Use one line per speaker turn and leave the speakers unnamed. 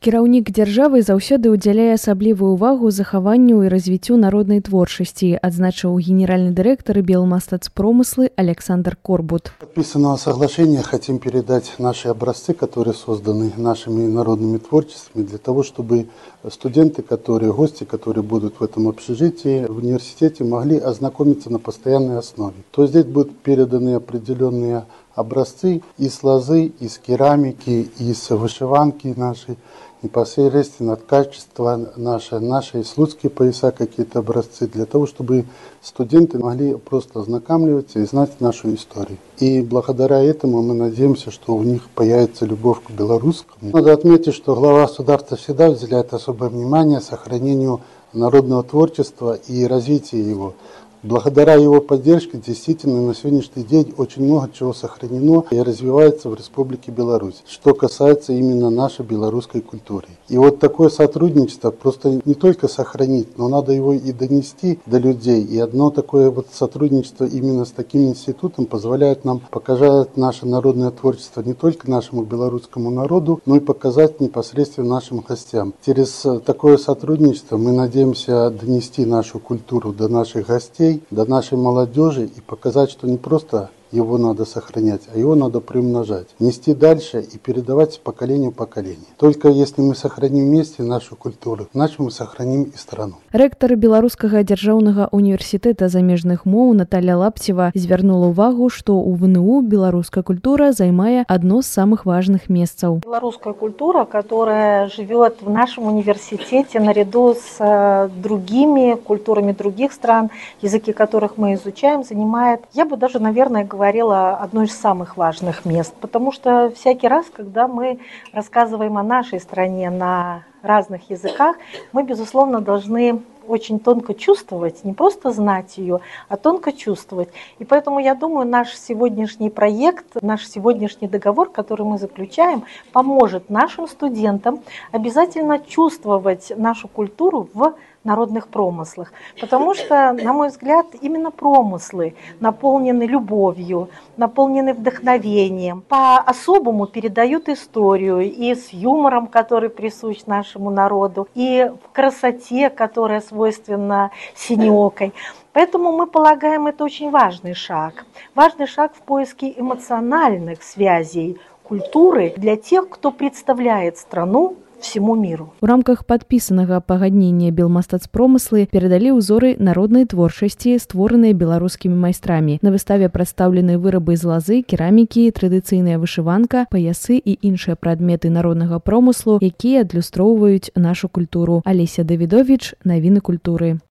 Кіраўнік дзяржавы заўсёды ўдзяляе асаблівую ўвагу захаванню і развіццю народнай творчасці, адзначыў генеральны дырэктар Белмастацпромыслы Александр Корбут.
Подписанного соглашения хотим передать наши образцы, которые созданы нашими народными творчествами, для того, чтобы студенты, гости, которые будут в этом общежитии, в университете, могли ознакомиться на постоянной основе. То есть здесь будут переданы определенные образцы из лозы, из керамики, из вышиванки нашей, непосредственно от качества наши слуцкие пояса, какие-то образцы, для того, чтобы студенты могли просто ознакомливаться и знать нашу историю. И благодаря этому мы надеемся, что у них появится любовь к белорусскому. Надо отметить, что глава государства всегда уделяет особое внимание сохранению народного творчества и развитию его. Благодаря его поддержке действительно на сегодняшний день очень много чего сохранено и развивается в Республике Беларусь, что касается именно нашей белорусской культуры. И вот такое сотрудничество просто не только сохранить, но надо его и донести до людей. И одно такое вот сотрудничество именно с таким институтом позволяет нам показать наше народное творчество не только нашему белорусскому народу, но и показать непосредственно нашим гостям. Через такое сотрудничество мы надеемся донести нашу культуру до наших гостей, до нашей молодежи и показать, что не просто его надо сохранять, а его надо приумножать, нести дальше и передавать с поколения в поколение. Только если мы сохраним вместе нашу культуру, значит мы сохраним и страну.
Рэктар Беларускага дзяржаўнага універсітэта замежных моў Наталья Лаптева звярнула ўвагу, што ў ВНУ беларуская культура займае адно з самых важных месцаў.
Белорусская культура, которая живет в нашем университете наряду с другими культурами других стран, языки которых мы изучаем, занимает, я бы даже, наверное, говорила, одно из самых важных мест. Потому что всякий раз, когда мы рассказываем о нашей стране на разных языках, мы, безусловно, должны очень тонко чувствовать, не просто знать ее, а тонко чувствовать. И поэтому, я думаю, наш сегодняшний проект, наш сегодняшний договор, который мы заключаем, поможет нашим студентам обязательно чувствовать нашу культуру в народных промыслах. Потому что, на мой взгляд, именно промыслы наполнены любовью, наполнены вдохновением, по-особому передают историю и с юмором, который присущ нашему народу, и в красоте, которая свойственна синеокой. Поэтому мы полагаем, это очень важный шаг. Важный шаг в поиске эмоциональных связей культуры для тех, кто представляет страну всему миру.
У рамках падпісанага пагаднення Белмастацпромыслы перадалі ўзоры народнай творчасці, створаныя беларускімі майстрамі. На выставе прадстаўлены вырабы з лазы, керамікі, традыцыйная вышыванка, паясы і іншыя прадметы народнага промыслу, якія адлюстроўваюць нашу культуру. Алеся Давідовіч, навіны культуры.